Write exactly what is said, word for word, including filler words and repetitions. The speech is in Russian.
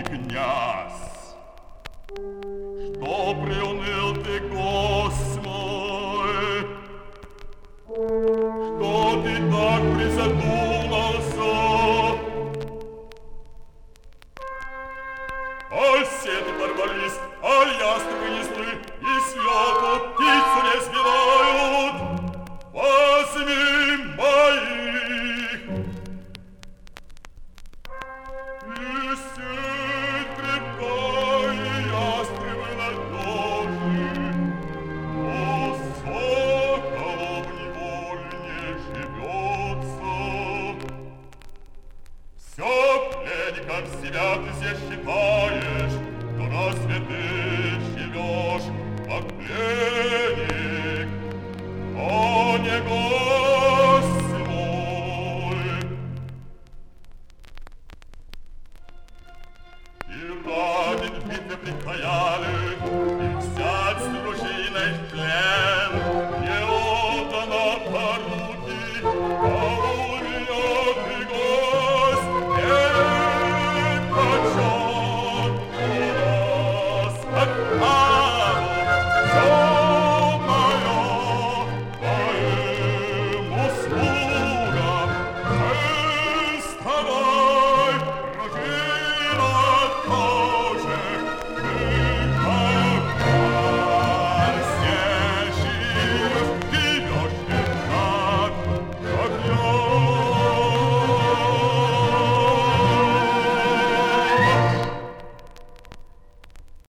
князь. Что приуныл ты, гость мой? Что ты так призадумался? Аль сети порвались, аль ястребы неслы, и с лёту птицу не сбивают. Возьми моих. И сеть крепка, и ястребы надежны, но соколу в неволе не живется. Всё пленником себя ты здесь считаешь, но разве ты